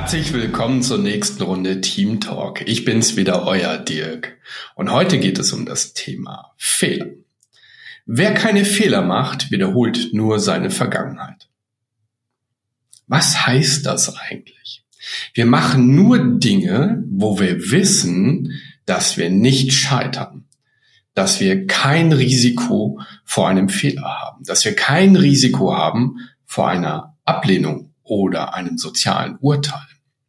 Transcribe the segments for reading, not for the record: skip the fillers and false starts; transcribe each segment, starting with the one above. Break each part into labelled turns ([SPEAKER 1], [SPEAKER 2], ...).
[SPEAKER 1] Herzlich willkommen zur nächsten Runde Team Talk. Ich bin's wieder, euer Dirk. Und heute geht es um das Thema Fehler. Wer keine Fehler macht, wiederholt nur seine Vergangenheit. Was heißt das eigentlich? Wir machen nur Dinge, wo wir wissen, dass wir nicht scheitern, dass wir kein Risiko vor einem Fehler haben, dass wir kein Risiko haben vor einer Ablehnung oder einem sozialen Urteil.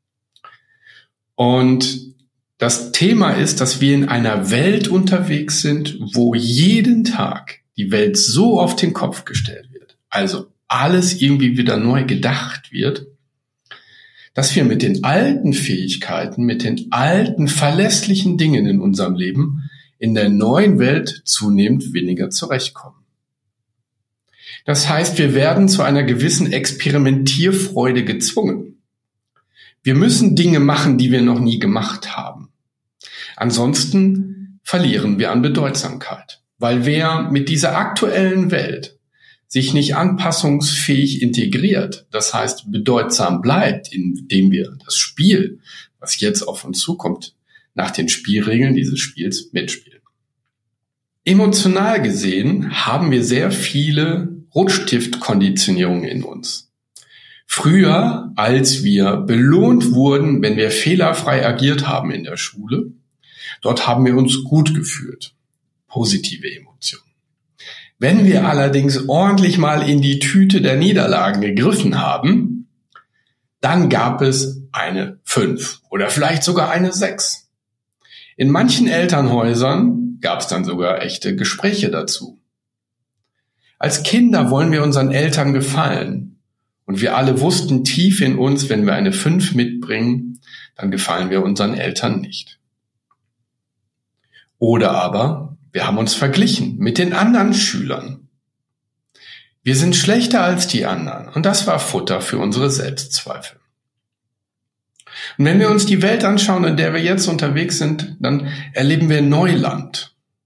[SPEAKER 1] Und das Thema ist, dass wir in einer Welt unterwegs sind, wo jeden Tag die Welt so auf den Kopf gestellt wird, also alles irgendwie wieder neu gedacht wird, dass wir mit den alten Fähigkeiten, mit den alten verlässlichen Dingen in unserem Leben in der neuen Welt zunehmend weniger zurechtkommen. Das heißt, wir werden zu einer gewissen Experimentierfreude gezwungen. Wir müssen Dinge machen, die wir noch nie gemacht haben. Ansonsten verlieren wir an Bedeutsamkeit, weil wer mit dieser aktuellen Welt sich nicht anpassungsfähig integriert, das heißt bedeutsam bleibt, indem wir das Spiel, was jetzt auf uns zukommt, nach den Spielregeln dieses Spiels mitspielen. Emotional gesehen haben wir sehr viele Rotstiftkonditionierung in uns. Früher, als wir belohnt wurden, wenn wir fehlerfrei agiert haben in der Schule, dort haben wir uns gut gefühlt. Positive Emotionen. Wenn wir allerdings ordentlich mal in die Tüte der Niederlagen gegriffen haben, dann gab es eine 5 oder vielleicht sogar eine 6. In manchen Elternhäusern gab es dann sogar echte Gespräche dazu. Als Kinder wollen wir unseren Eltern gefallen. Und wir alle wussten tief in uns, wenn wir eine 5 mitbringen, dann gefallen wir unseren Eltern nicht. Oder aber wir haben uns verglichen mit den anderen Schülern. Wir sind schlechter als die anderen. Und das war Futter für unsere Selbstzweifel. Und wenn wir uns die Welt anschauen, in der wir jetzt unterwegs sind, dann erleben wir Neuland.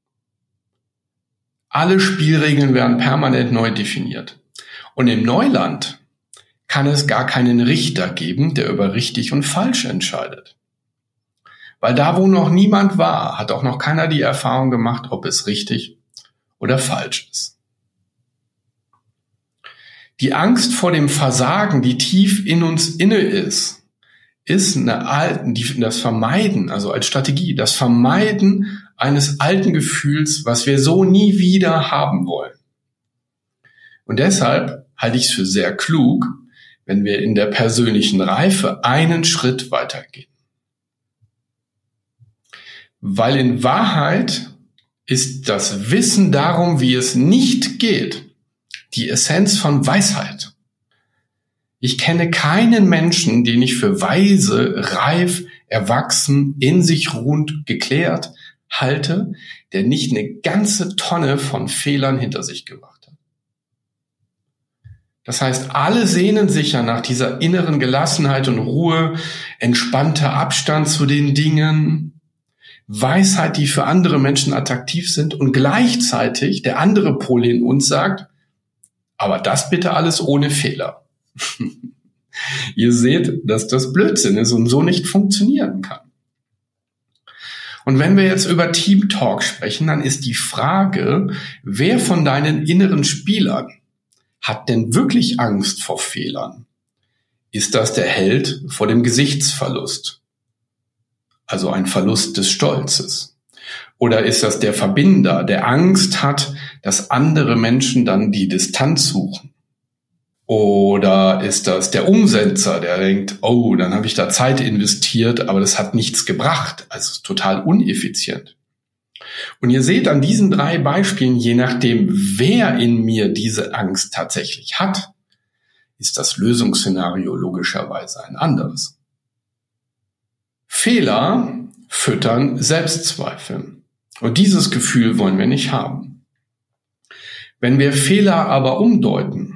[SPEAKER 1] Alle Spielregeln werden permanent neu definiert. Und im Neuland kann es gar keinen Richter geben, der über richtig und falsch entscheidet. Weil da, wo noch niemand war, hat auch noch keiner die Erfahrung gemacht, ob es richtig oder falsch ist. Die Angst vor dem Versagen, die tief in uns inne ist das Vermeiden, also als Strategie, das Vermeiden eines alten Gefühls, was wir so nie wieder haben wollen. Und deshalb halte ich es für sehr klug, wenn wir in der persönlichen Reife einen Schritt weitergehen. Weil in Wahrheit ist das Wissen darum, wie es nicht geht, die Essenz von Weisheit. Ich kenne keinen Menschen, den ich für weise, reif, erwachsen, in sich ruhend, geklärt halte, der nicht eine ganze Tonne von Fehlern hinter sich gebracht hat. Das heißt, alle sehnen sich ja nach dieser inneren Gelassenheit und Ruhe, entspannter Abstand zu den Dingen, Weisheit, die für andere Menschen attraktiv sind und gleichzeitig der andere Pol in uns sagt, aber das bitte alles ohne Fehler. Ihr seht, dass das Blödsinn ist und so nicht funktionieren kann. Und wenn wir jetzt über Team Talk sprechen, dann ist die Frage, wer von deinen inneren Spielern hat denn wirklich Angst vor Fehlern? Ist das der Held vor dem Gesichtsverlust? Also ein Verlust des Stolzes? Oder ist das der Verbinder, der Angst hat, dass andere Menschen dann die Distanz suchen? Oder ist das der Umsetzer, der denkt, oh, dann habe ich da Zeit investiert, aber das hat nichts gebracht, also total uneffizient. Und ihr seht an diesen 3 Beispielen, je nachdem, wer in mir diese Angst tatsächlich hat, ist das Lösungsszenario logischerweise ein anderes. Fehler füttern Selbstzweifel. Und dieses Gefühl wollen wir nicht haben. Wenn wir Fehler aber umdeuten,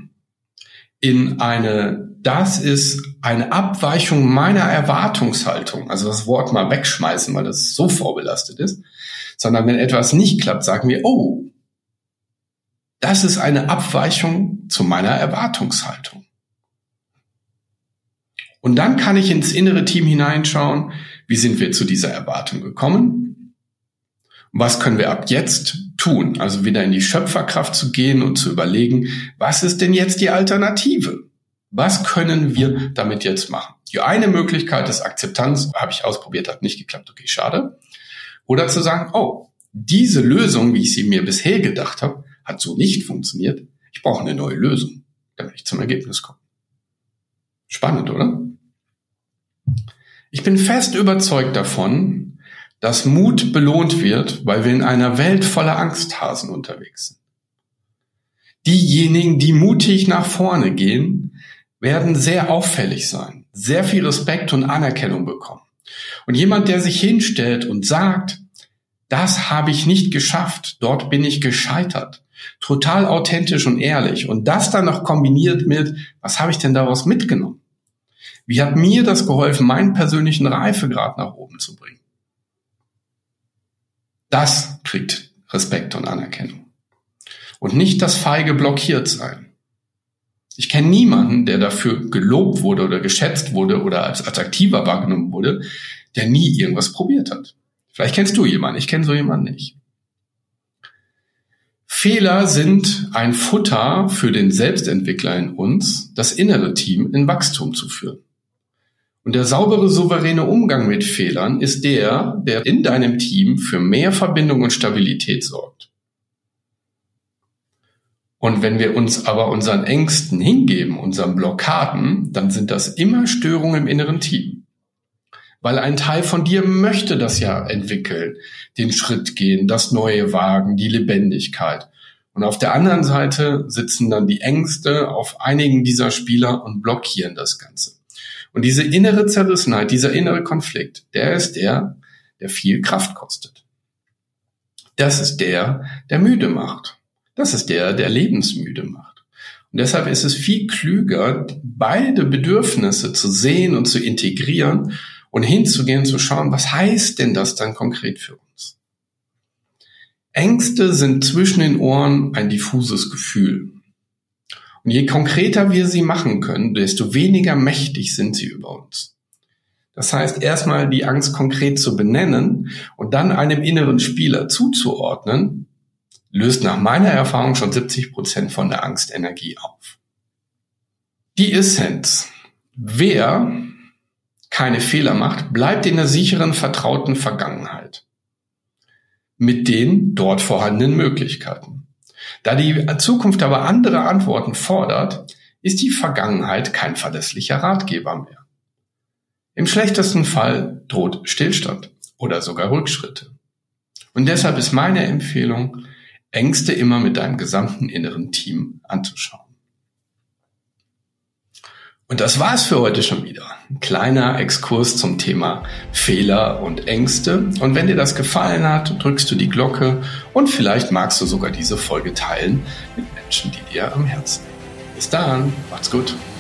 [SPEAKER 1] das ist eine Abweichung meiner Erwartungshaltung, also das Wort mal wegschmeißen, weil das so vorbelastet ist, sondern wenn etwas nicht klappt, sagen wir, oh, das ist eine Abweichung zu meiner Erwartungshaltung. Und dann kann ich ins innere Team hineinschauen, wie sind wir zu dieser Erwartung gekommen? Was können wir ab jetzt tun? Also wieder in die Schöpferkraft zu gehen und zu überlegen, was ist denn jetzt die Alternative? Was können wir damit jetzt machen? Die eine Möglichkeit ist Akzeptanz, habe ich ausprobiert, hat nicht geklappt, okay, schade. Oder zu sagen, oh, diese Lösung, wie ich sie mir bisher gedacht habe, hat so nicht funktioniert. Ich brauche eine neue Lösung, damit ich zum Ergebnis komme. Spannend, oder? Ich bin fest überzeugt davon, dass Mut belohnt wird, weil wir in einer Welt voller Angsthasen unterwegs sind. Diejenigen, die mutig nach vorne gehen, werden sehr auffällig sein, sehr viel Respekt und Anerkennung bekommen. Und jemand, der sich hinstellt und sagt, das habe ich nicht geschafft, dort bin ich gescheitert, total authentisch und ehrlich und das dann noch kombiniert mit, was habe ich denn daraus mitgenommen? Wie hat mir das geholfen, meinen persönlichen Reifegrad nach oben zu bringen? Das kriegt Respekt und Anerkennung. Und nicht das feige Blockiertsein. Ich kenne niemanden, der dafür gelobt wurde oder geschätzt wurde oder als attraktiver wahrgenommen wurde, der nie irgendwas probiert hat. Vielleicht kennst du jemanden, ich kenne so jemanden nicht. Fehler sind ein Futter für den Selbstentwickler in uns, das innere Team in Wachstum zu führen. Und der saubere, souveräne Umgang mit Fehlern ist der in deinem Team für mehr Verbindung und Stabilität sorgt. Und wenn wir uns aber unseren Ängsten hingeben, unseren Blockaden, dann sind das immer Störungen im inneren Team. Weil ein Teil von dir möchte das ja entwickeln, den Schritt gehen, das Neue wagen, die Lebendigkeit. Und auf der anderen Seite sitzen dann die Ängste auf einigen dieser Spieler und blockieren das Ganze. Und diese innere Zerrissenheit, dieser innere Konflikt, der ist der viel Kraft kostet. Das ist der müde macht. Das ist der lebensmüde macht. Und deshalb ist es viel klüger, beide Bedürfnisse zu sehen und zu integrieren und hinzugehen, zu schauen, was heißt denn das dann konkret für uns? Ängste sind zwischen den Ohren ein diffuses Gefühl. Und je konkreter wir sie machen können, desto weniger mächtig sind sie über uns. Das heißt, erstmal die Angst konkret zu benennen und dann einem inneren Spieler zuzuordnen, löst nach meiner Erfahrung schon 70% von der Angstenergie auf. Die Essenz. Wer keine Fehler macht, bleibt in der sicheren, vertrauten Vergangenheit. Mit den dort vorhandenen Möglichkeiten. Da die Zukunft aber andere Antworten fordert, ist die Vergangenheit kein verlässlicher Ratgeber mehr. Im schlechtesten Fall droht Stillstand oder sogar Rückschritte. Und deshalb ist meine Empfehlung, Ängste immer mit deinem gesamten inneren Team anzuschauen. Und das war's für heute schon wieder. Ein kleiner Exkurs zum Thema Fehler und Ängste. Und wenn dir das gefallen hat, drückst du die Glocke und vielleicht magst du sogar diese Folge teilen mit Menschen, die dir am Herzen liegen. Bis dann, macht's gut.